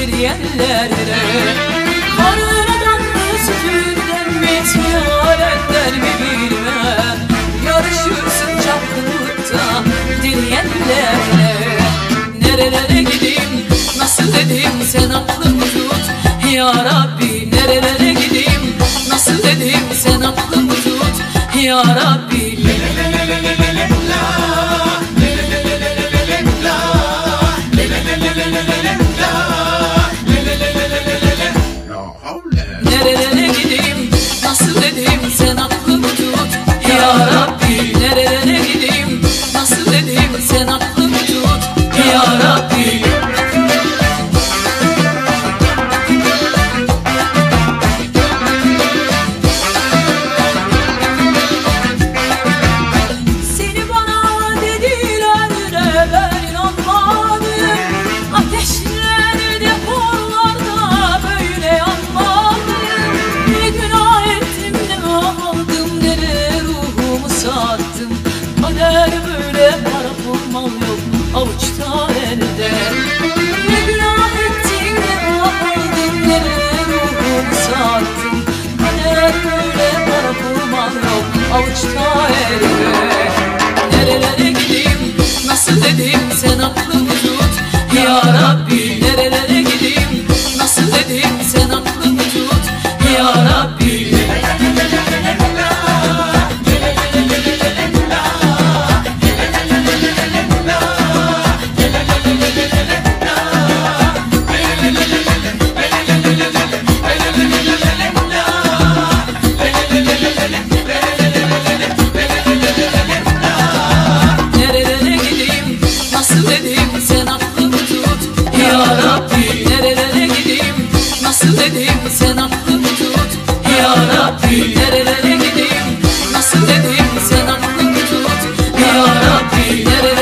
bir yerlerde. Karnından mı sütünden mi tiyarenden mi bilmem, yarışırsın çapkınlıkta dileyenlerle. Nerelere gideyim, nasıl edeyim, sen aklımı tut ya Rabbi. Nerelere gideyim, nasıl edeyim, sen aklımı tut ya Rabbi. Nerelere gideyim, nasıl edeyim, sen aklımı tut ya Rabbi. Nerelere gideyim, nasıl edeyim, sen aklımı tut ya Rabbi. Seni bana dediler de ben inanmadım. Ateşlerde, korlarda böyle yanmadım. Ne günah ettim, ne aldım, nereye ruhumu sattım. Kader böyle, para pul mal yok avuçta elde. Ne günah ettim, ne aldım, nereye ruhumu sattım. Kader böyle, para pul mal yok avuçta elde. Nerelere gideyim, nasıl edeyim, sen aklımı tut ya Rabbi. Nerelere gideyim, nasıl edeyim, sen aklımı tut ya Rabbi. Nerelere gideyim, nasıl edeyim, sen aklımı tut ya Rabbi. Nerelere gideyim, nasıl edeyim, sen aklımı tut ya Rabbi. Nerelere gideyim, nasıl edeyim, sen aklımı tut ya Rabbi.